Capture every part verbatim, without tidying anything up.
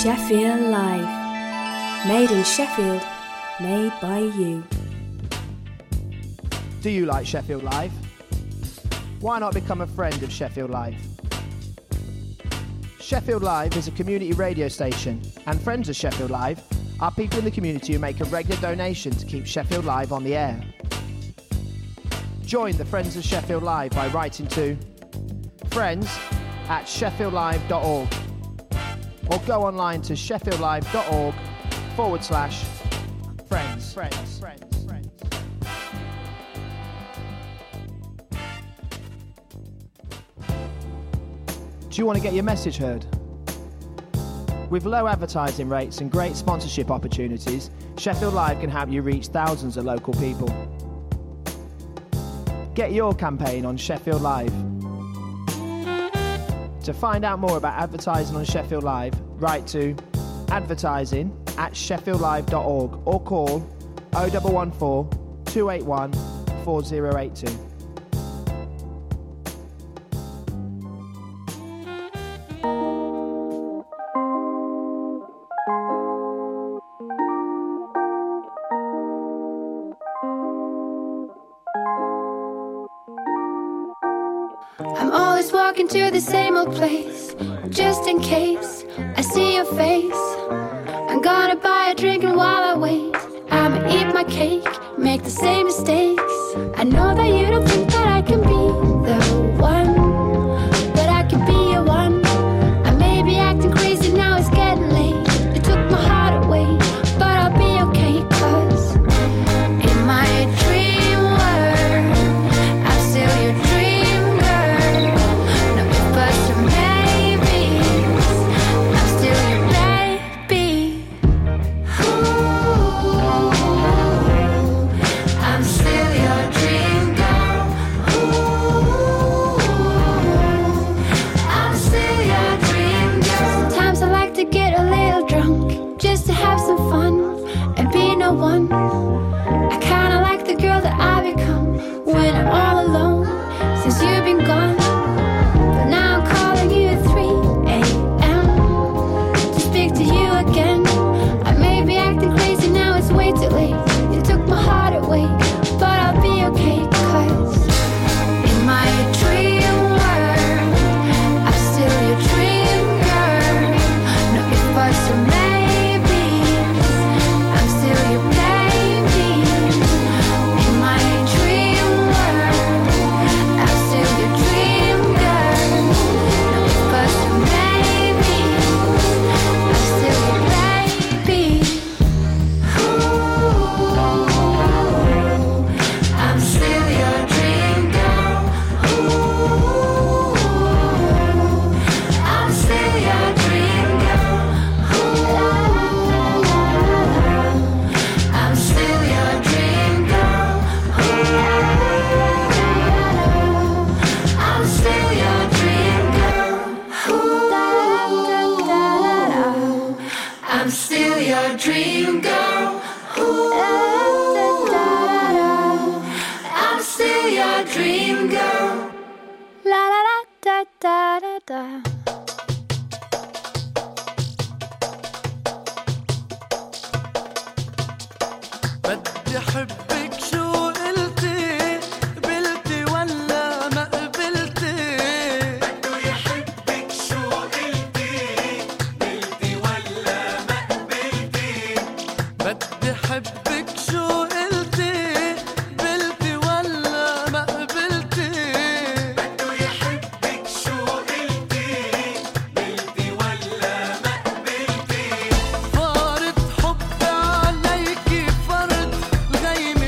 Sheffield Live. Made in Sheffield, made by you. Do you like Sheffield Live? Why not become a friend of Sheffield Live? Sheffield Live is a community radio station, and friends of Sheffield Live are people in the community who make a regular donation to keep Sheffield Live on the air. Join the Friends of Sheffield Live by writing to friends at sheffield live dot org or go online to sheffield live dot org forward slash friends. Friends. Friends. Friends. Do you want to get your message heard? With low advertising rates and great sponsorship opportunities, Sheffield Live can help you reach thousands of local people. Get your campaign on Sheffield Live. To find out more about advertising on Sheffield Live, write to advertising at sheffield live dot org or call oh one one four, two eight one, four oh eight two. I'm always walking to the same old place, just in case I see your face. I'm gonna buy a drink and while I wait, I'ma eat my cake, make the same mistakes. I know that you don't think that I can be the one, but I can be your one. I may be acting crazy, now it's getting late. You took my heart away, but I'll be okay, cause in my dream world, I'm still your dream girl. No ifs or maybes, I'm still your baby. Ooh, I'm still your dream girl. Ooh, I'm still your dream girl. Sometimes I like to get a little drunk, just to have some fun and be no one. I kinda like the girl that I become when I'm all alone, since you've been gone. But now I'm calling you at three a.m. to speak to you again. I may be acting crazy, now it's way too late. You took my heart away, but I'll be okay, cause in my dream world, I'm still your dream girl. No ifs or maybes, I'm still your baby. In my dream world, I'm still your dream girl. No ifs or maybes, I'm still your baby. Ooh, I'm still your dream girl. Ooh, I'm still your dream girl. Ooh, I'm still your dream girl. Ooh, I'm still your dream girl. Ooh, I'm still your dream girl. Ooh, I'm still your dream girl. La la la da da da da. بدي حبك شو قلتي قبلتي ولا ما قبلتي بده يحبك شو قلتي قبلتي ولا ما قبلتي بدي حبك شو قلتي قبلتي ولا ما قبلتي بده يحبك شو قلتي قبلتي ولا ما قبلتي فارت حبي عليكي فرد الغيم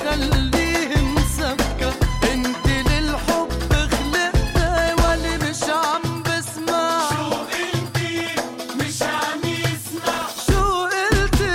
خليه مسكر. انت للحب خلقتي واللي مش عم بسمع. شو قلتي مش عم يسمع. شو قلتي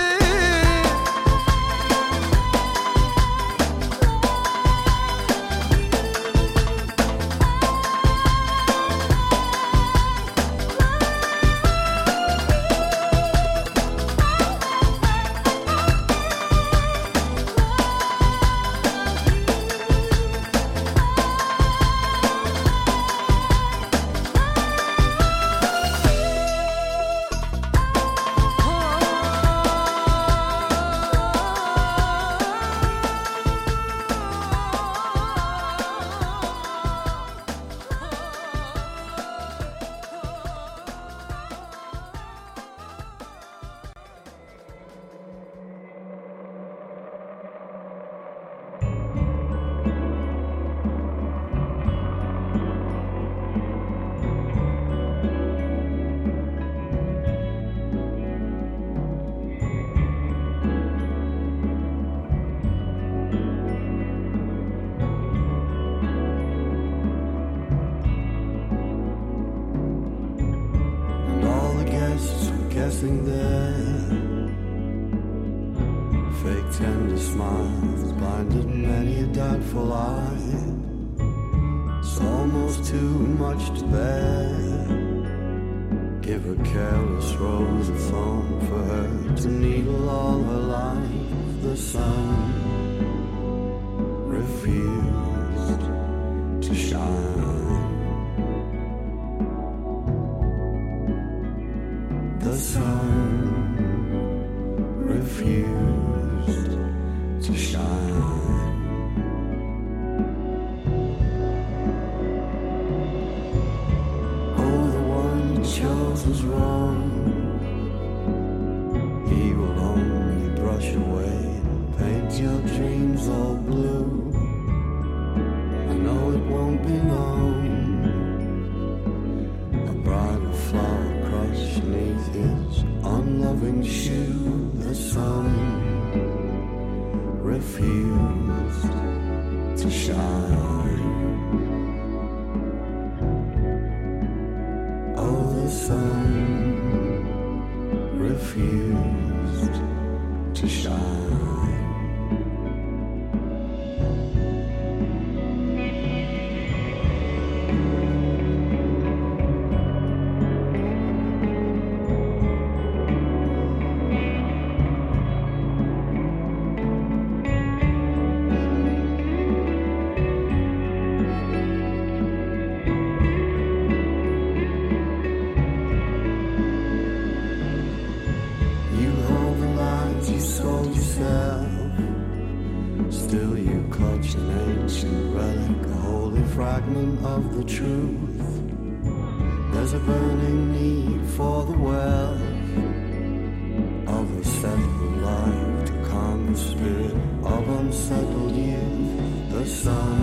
guessing there. Fake tender smiles blinded many a doubtful eye. It's almost too much to bear. Give a careless rose a thorn for her to needle all her life. The sun refused to shine. The sun refused to shine. Oh, the one you chose was wrong. He will only brush away and paint your dreams all blue. I know it won't be long. A bridal flower crushed beneath his unloving shoe. The sun refused to shine. Oh, the sun refused to shine. Still you clutch an ancient relic, a holy fragment of the truth. There's a burning need for the wealth of a settled life to calm the spirit of unsettled youth. The sun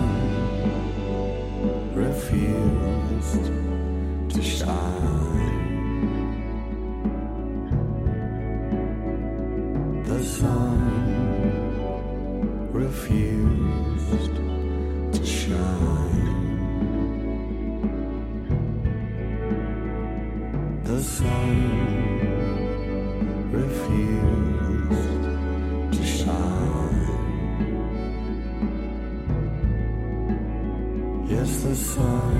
refused to shine. The sun refused to shine. The sun refused to shine. Yes, the sun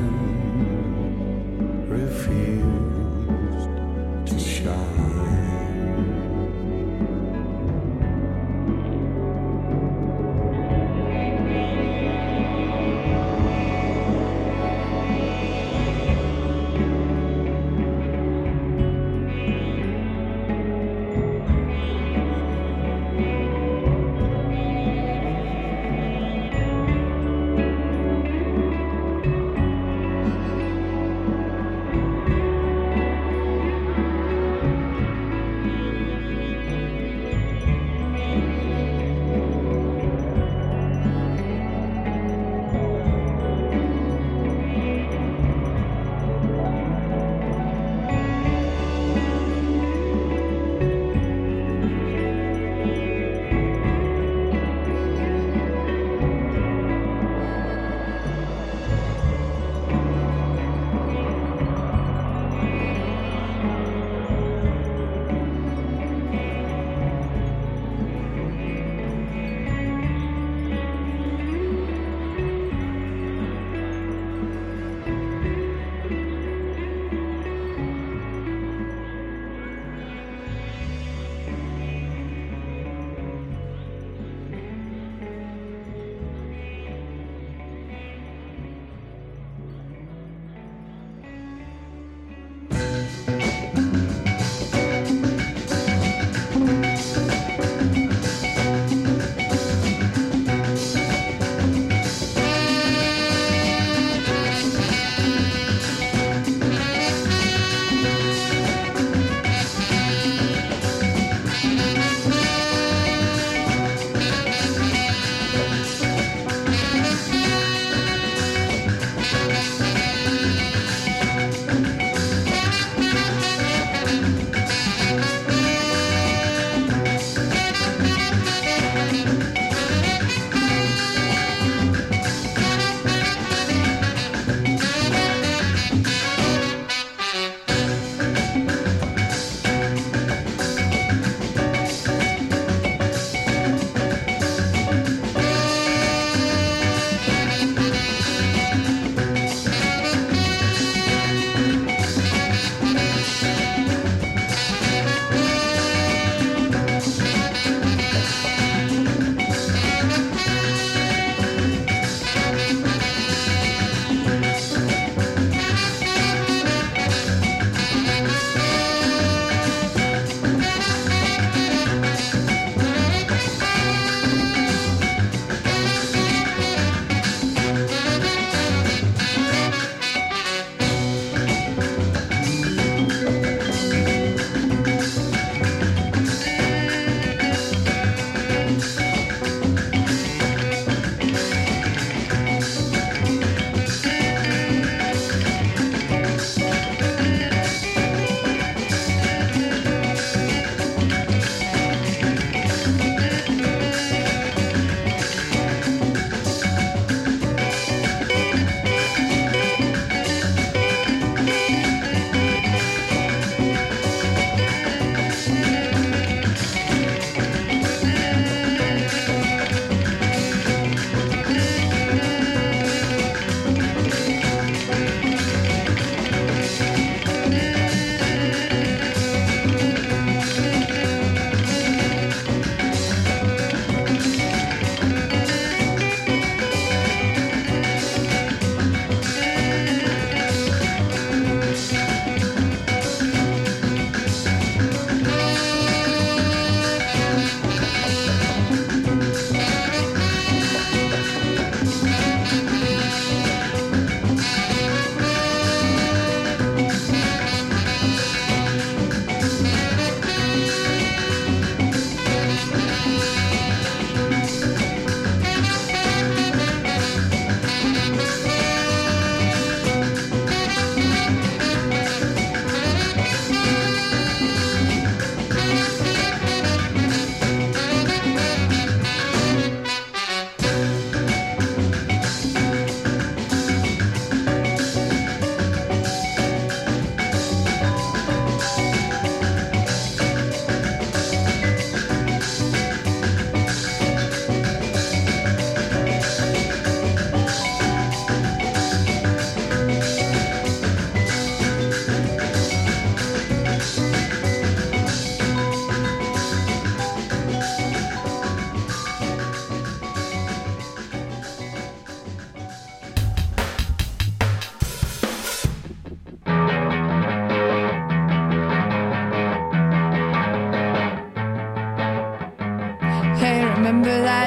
refused to shine.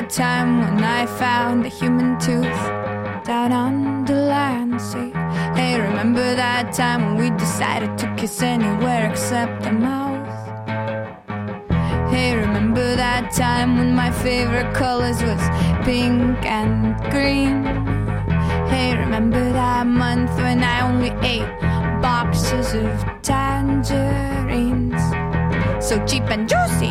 that time when I found a human tooth down on the land sea. Hey, remember that time when we decided to kiss anywhere except the mouth? Hey, remember that time when my favorite colors was pink and green? Hey, remember that month when I only ate boxes of tangerines, so cheap and juicy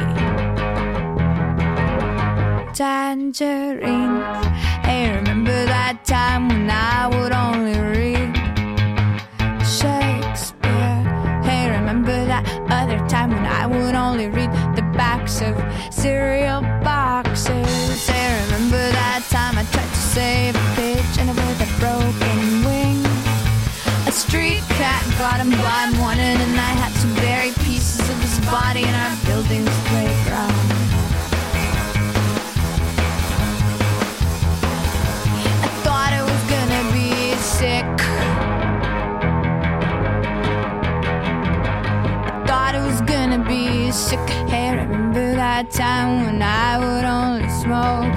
tangerines. Hey, remember that time when I would only read Shakespeare? Hey, remember that other time when I would only read the backs of cereal boxes? Hey, remember that time I tried to save a pigeon with a broken wing? A street cat got him by morning, and I had to bury pieces of his body in our building's playground. I thought it was gonna be sick. I thought it was gonna be sick. Hey, remember that time when I would only smoke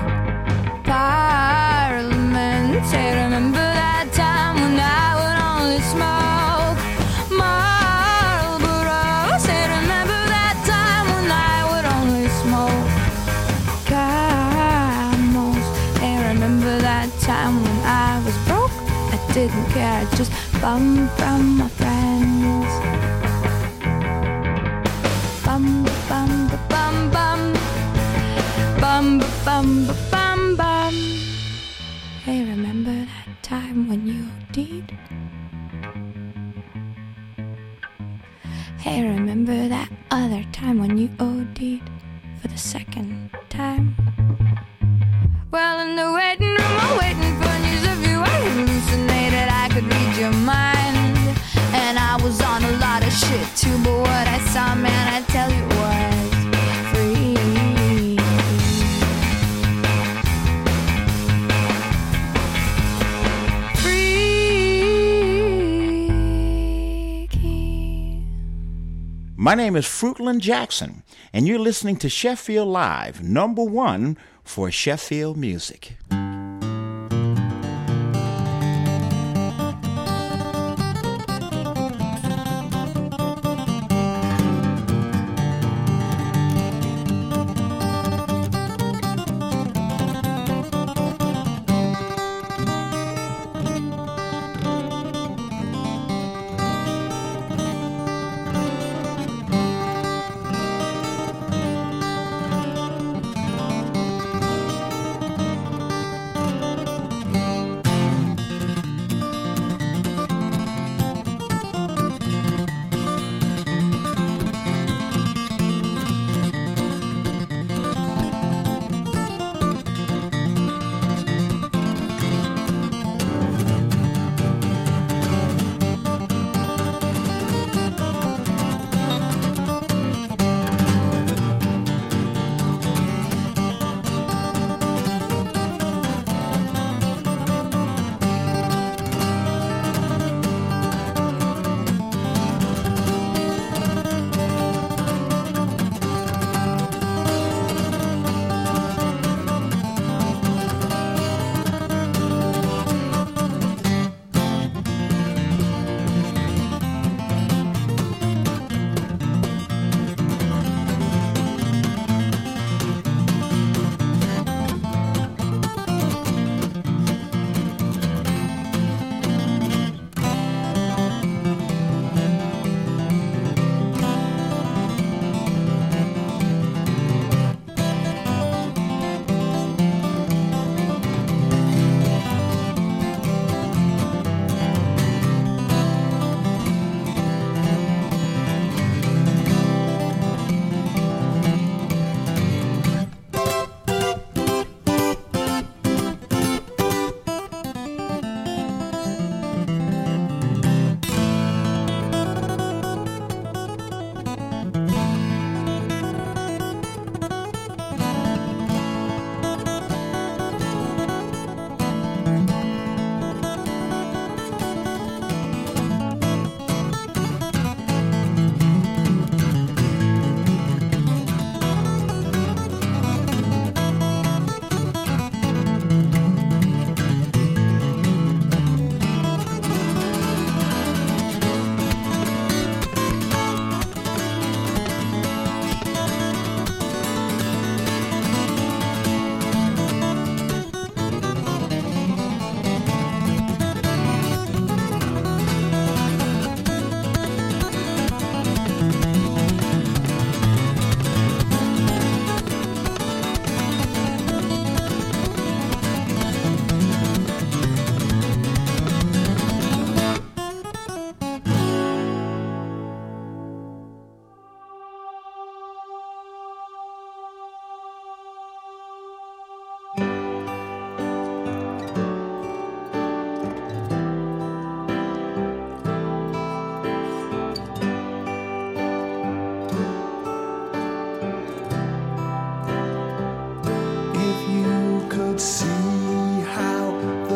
Parliament? Hey, remember that time when I would only smoke Marlboros? Hey, remember that time when I would only smoke Camels? Hey, remember that time when I was broke? I didn't care, I just bummed from my friends. Bum, bum, ba, bum, bum. Bum, ba, bum, ba, bum, bum. Hey, remember that time when you did? Hey, remember that other time when you OD'd for the second time? Well, in the waiting room, I'm waiting for news of you. I hallucinated, I could read your mind. And I was on a lot of shit too, but what I saw, man, I tell you was free. Freaky. My name is Fruitland Jackson, and you're listening to Sheffield Live, number one for Sheffield music.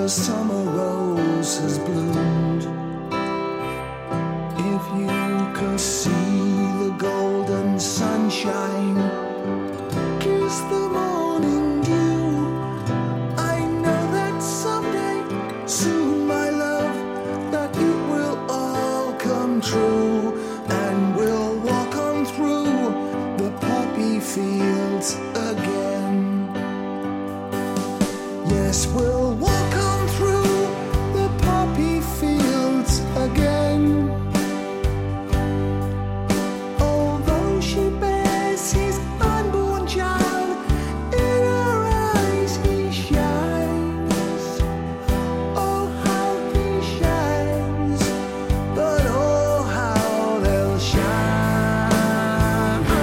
the summer rose has bloomed. If you could see the golden sunshine, kiss the morning dew, I know that someday, soon my love, that it will all come true, and we'll walk on through the poppy fields again. Yes, we'll walk on through the poppy fields again. Although she bears his unborn child, in her eyes he shines. Oh, how he shines, but oh, how they'll shine.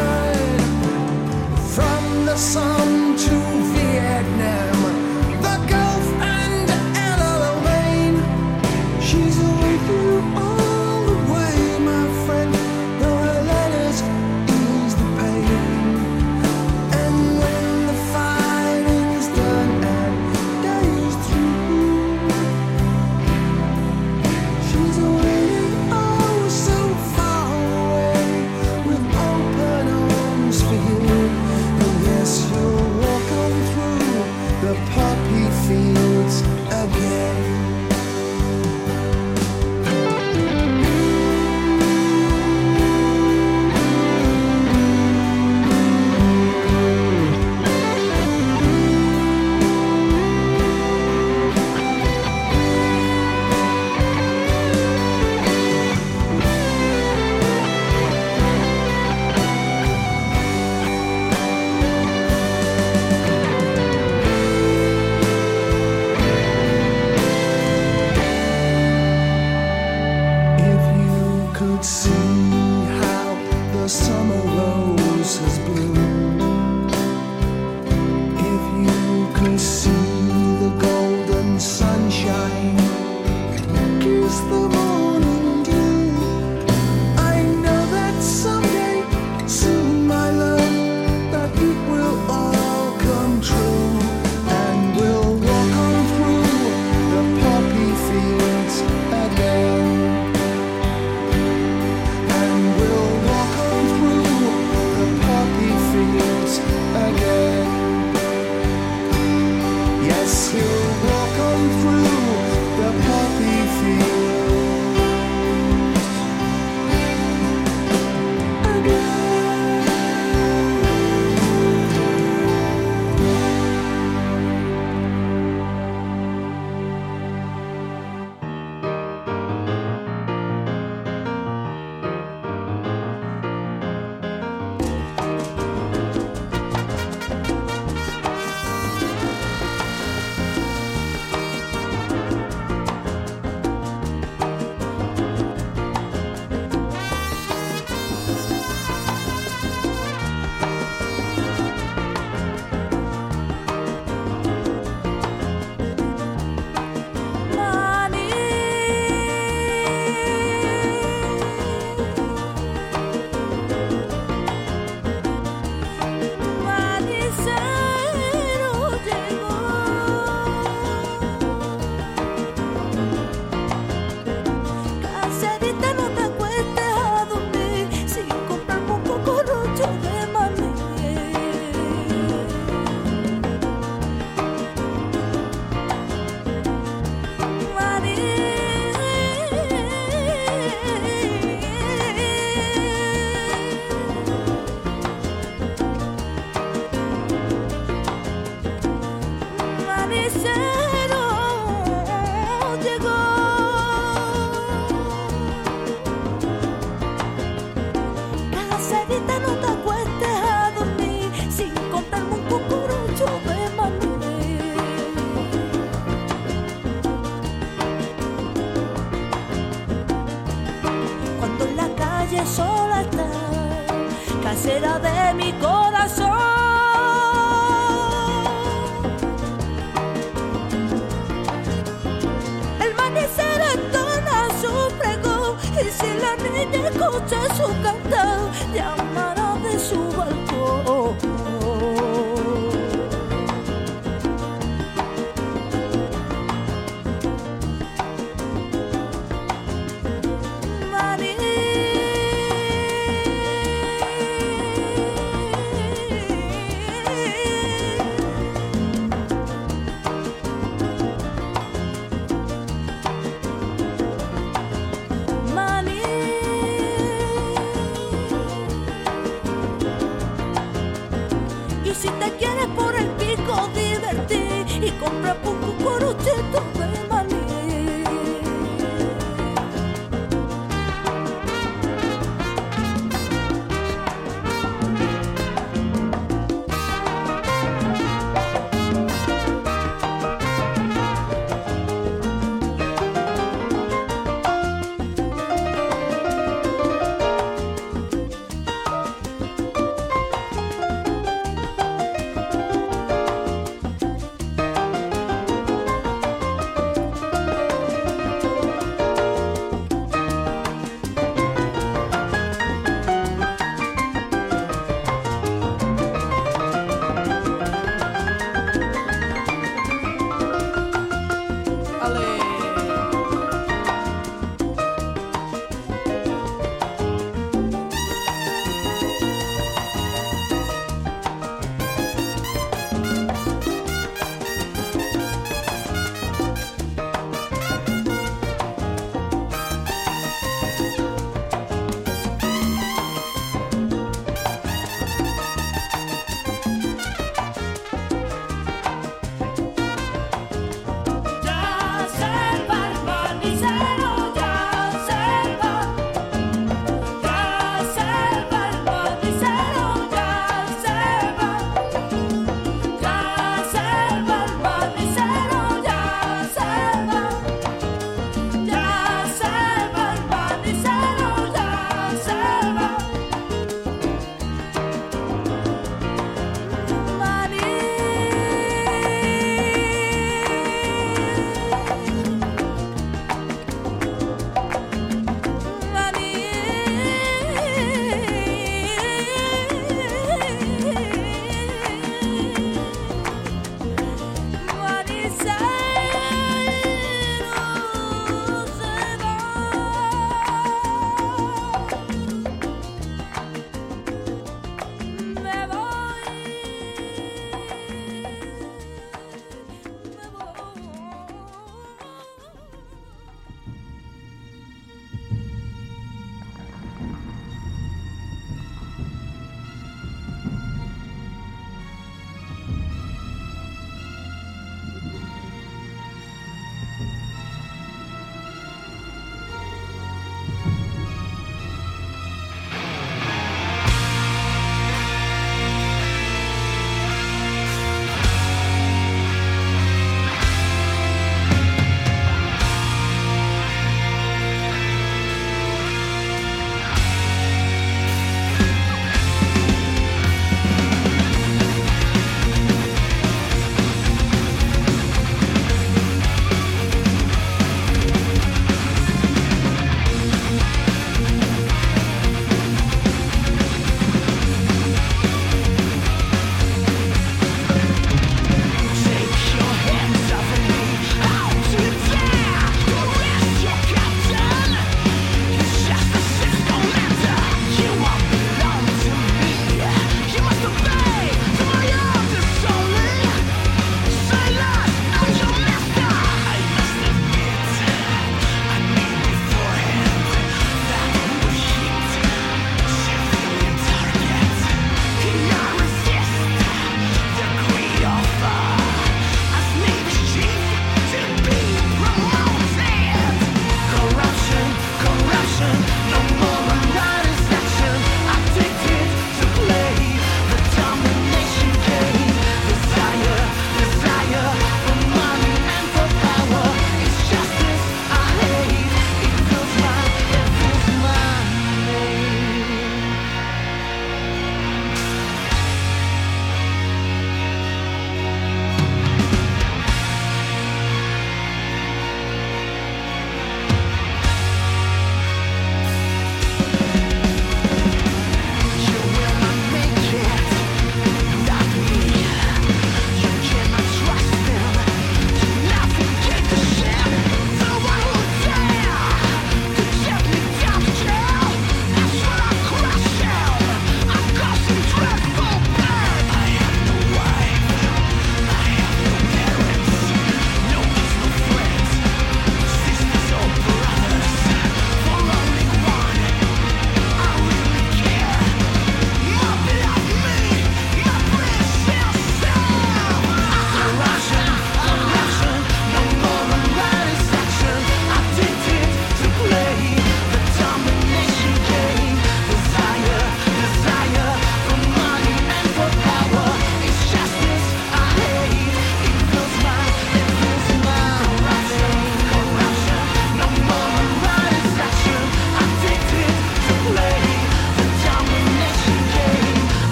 From the sun to Vietnam, the Gulf and Alamein, she's with you all the way, my friend, though her letters ease the pain. And when the fighting's done and day is through, she's waiting oh so far away with open arms for you. And yes, you'll walk on through the poppy fields again. If you could see how the summer rose has bloomed, if you could see the golden sunshine, kiss the morning dew, I know that someday, soon my love, that it will all come true, and we'll walk on through the poppy fields again. And we'll walk on through the poppy fields again. Yes, he'll walk on through the poppy fields again. Caserita, no te acuestes a dormir sin comprarme un cucurucho de maní. Maní. Manicero llegó. Caserita, no te acuestes a dormir sin comprarme un cucurucho de maní. Cuando en la calle sola está, casera de mi corazón, el manicero entona su pregón, y si la niña escucha su cantar, llamará de su balcón.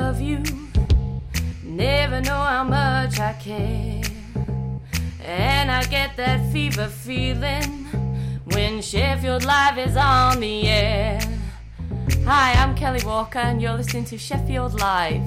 love you. Never know how much I care. And I get that fever feeling when Sheffield Live is on the air. Hi, I'm Kelly Walker and you're listening to Sheffield Live.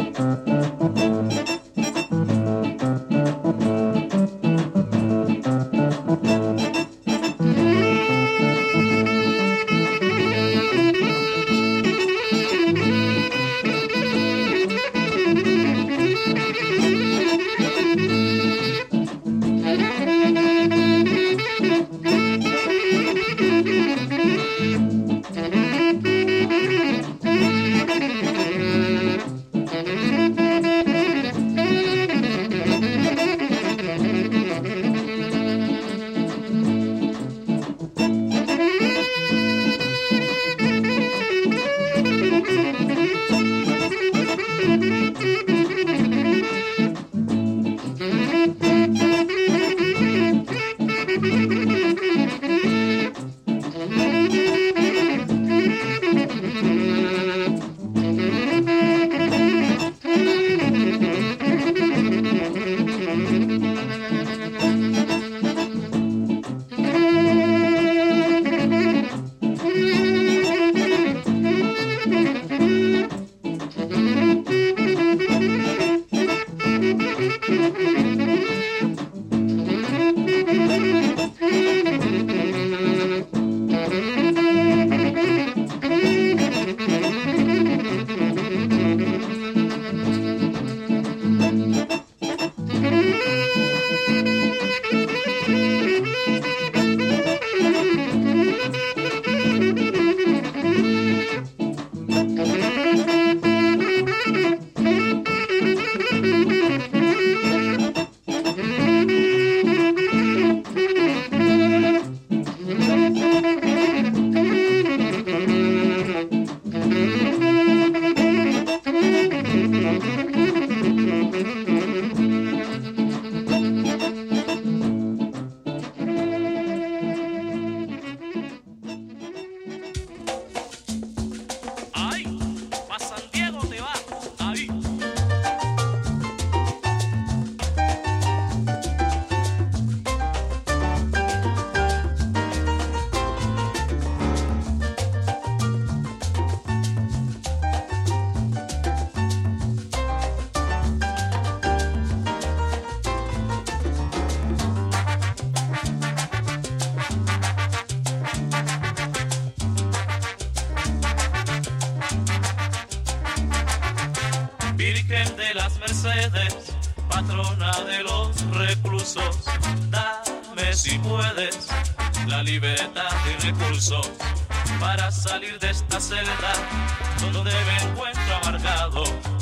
Virgen de las Mercedes, patrona de los reclusos, dame si puedes la libertad y recursos para salir de esta celda donde me encuentro amargado,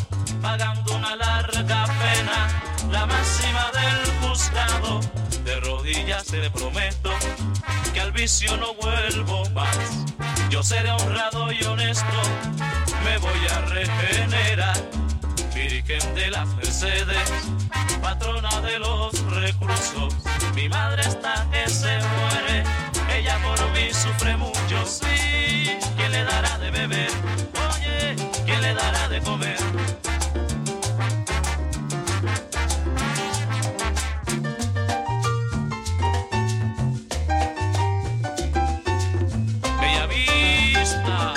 pagando una larga pena, la máxima del juzgado. De rodillas te prometo que al vicio no vuelvo más. Yo seré honrado y honesto, me voy a regenerar. Virgen de las Mercedes, patrona de los reclusos, mi madre está que se muere, ella por mí sufre mucho, sí. ¿Quién le dará de beber? Oye, ¿quién le dará de comer? Bella Vista,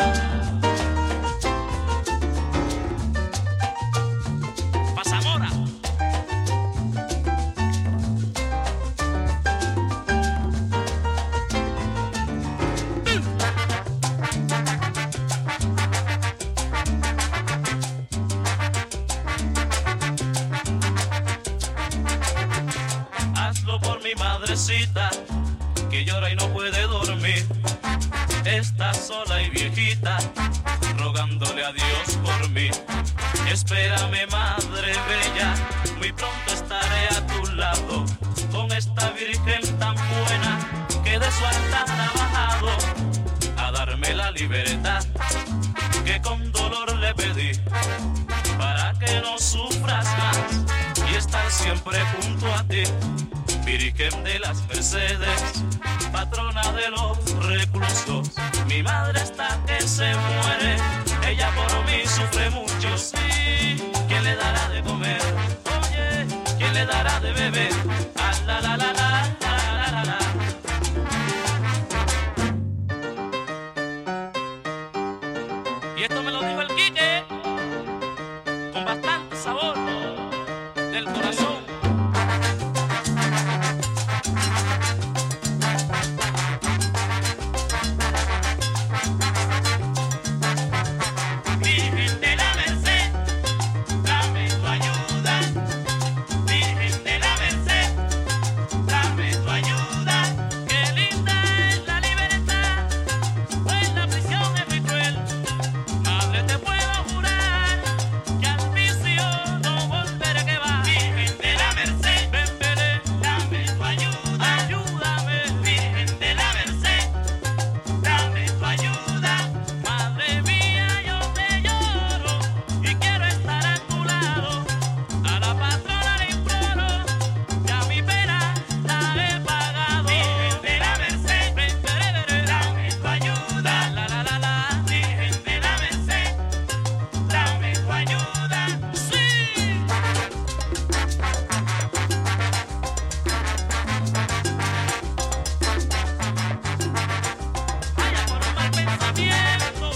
Pasamora. Hazlo por mi madrecita, que llora y no puede dormir. Está sola y viejita, rogándole a Dios por mí. Espérame, madre bella, muy pronto estaré a tu lado, con esta virgen tan buena que de su altar ha bajado a darme la libertad que con dolor le pedí, para que no sufras más y estar siempre junto a ti. Virgen de las Mercedes, patrona de los reclusos, mi madre está que se muere, ella por mí sufre mucho, sí. ¿Quién le dará de comer? Oye, ¿quién le dará de beber? Ah, la la la la la la la. Y esto me lo dijo el Quique, con bastante sabor del corazón. Virgen de la Merced, dame tu ayuda. Virgen de la Merced, dame tu ayuda. Qué linda es la libertad, pues la prisión es muy cruel. Madre, te puedo jurar que al vicio no volveré que va. Virgen de la Merced, ven, ven, dame tu ayuda. Ayúdame. Virgen de la Merced, dame tu ayuda. Madre mía, yo te lloro y quiero estar a tu lado. A la patrona le imploro, ya mi pena la he pagado. Virgen de la Merced, ven, ven, ven, dame tu ayuda. La, la, la, la. Virgen de la Merced, dame tu ayuda. Sí. Vaya por un mal pensamiento.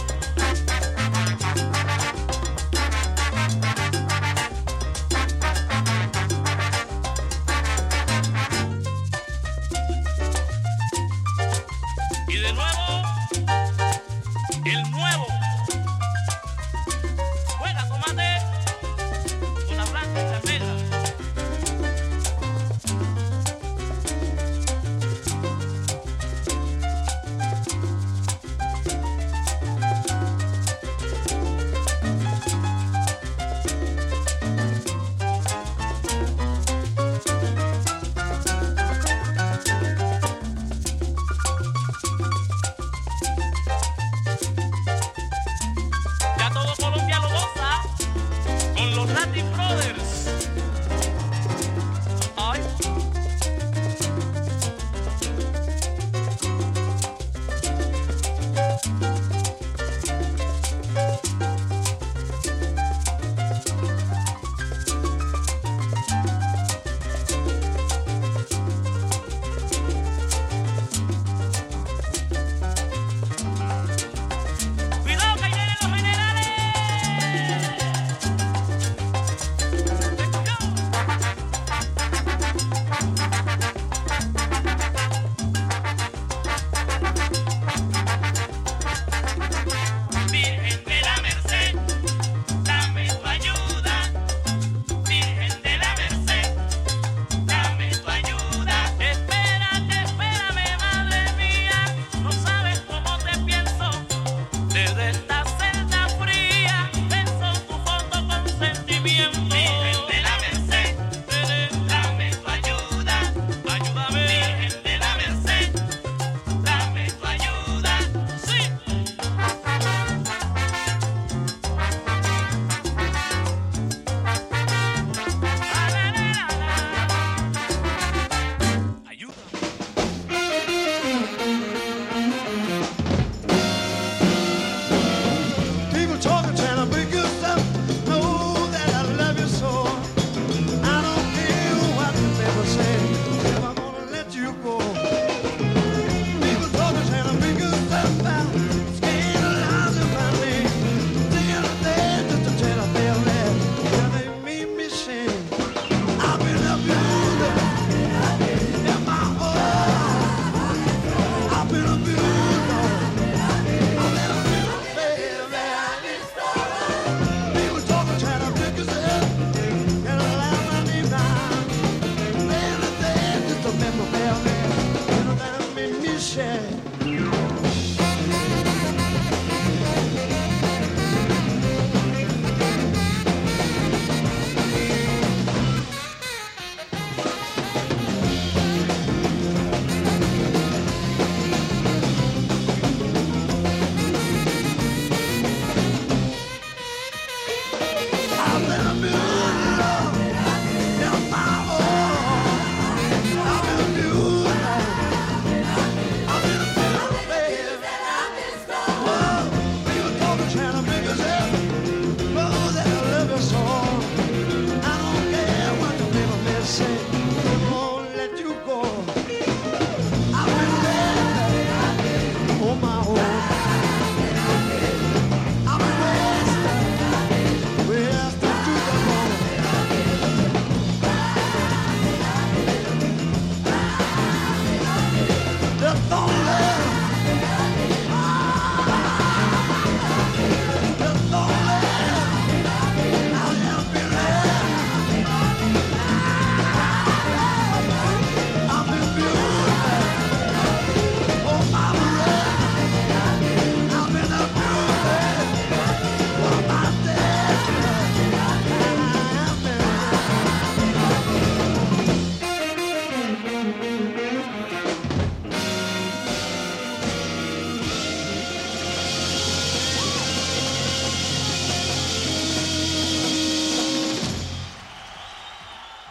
Y de nuevo, el nuevo. Juega tomate, una blanca y cerveza. Ya todo Colombia lo goza con los Latin Brothers. Ay. Cuidado que ahí vienen los generales. Let's go.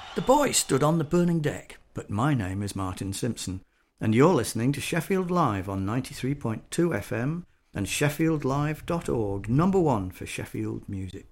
The boy stood on the burning deck, but my name is Martin Simpson, and you're listening to Sheffield Live on ninety-three point two F M and sheffield live dot org, number one for Sheffield music.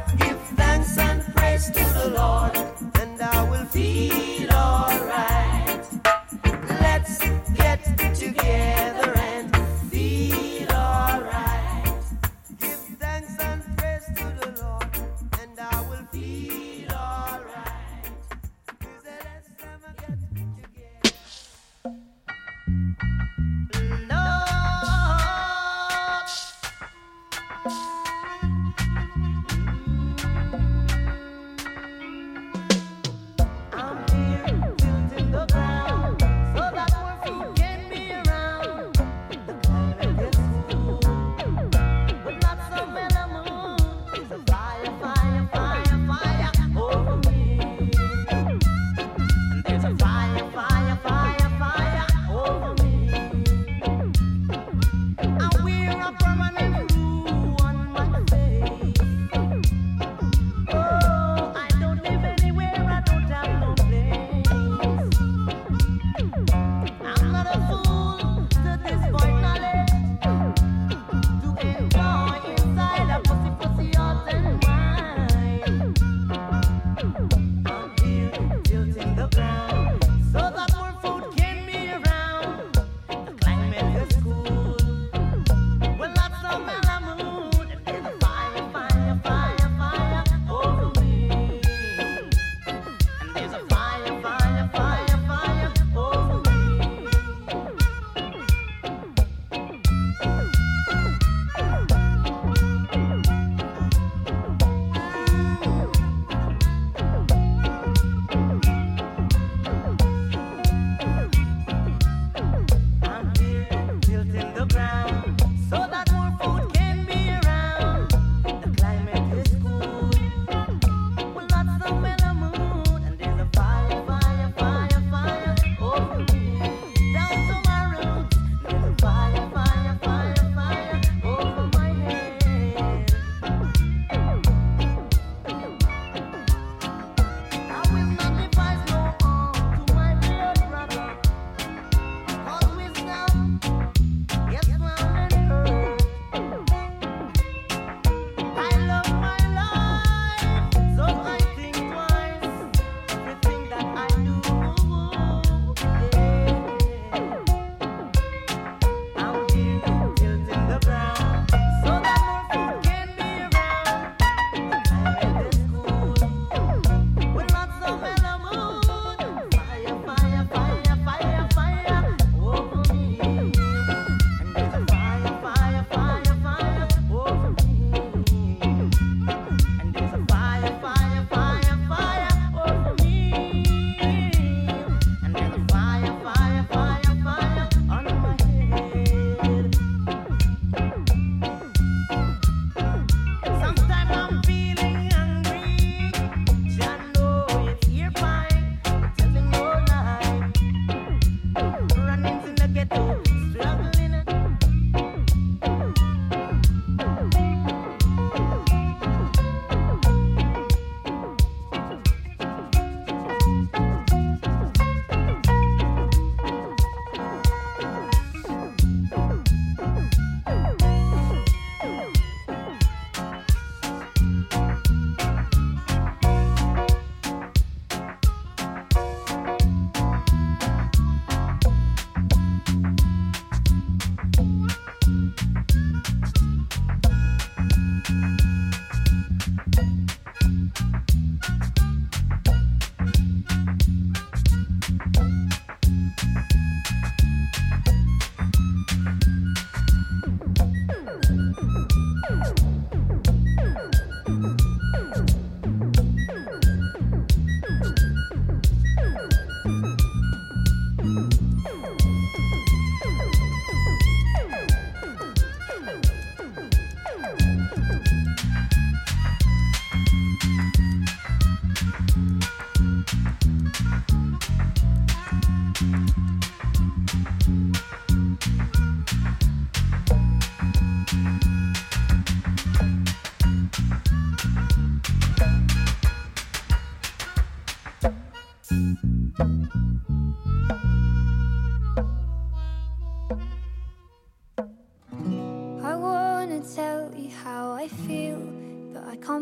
Give thanks and praise to the Lord, and I will feel alright.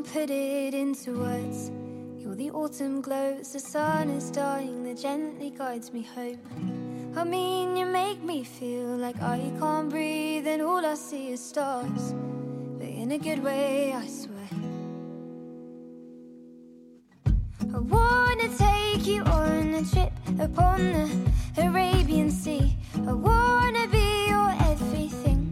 put it into words. You're the autumn glows, the sun is dying, that gently guides me home. I mean, you make me feel like I can't breathe and all I see is stars, but in a good way, I swear. I wanna take you on a trip upon the Arabian Sea. I wanna be your everything.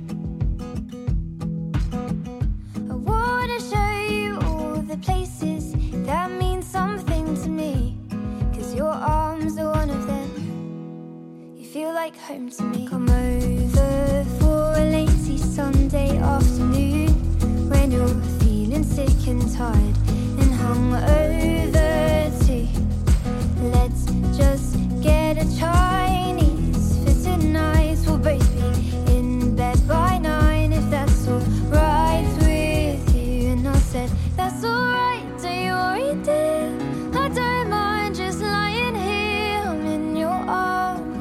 I wanna show you all the places that mean something to me, 'cause your arms are one of them. You feel like home to me. Come over for a lazy Sunday afternoon when you're feeling sick and tired and hung over too. Let's just get a charge.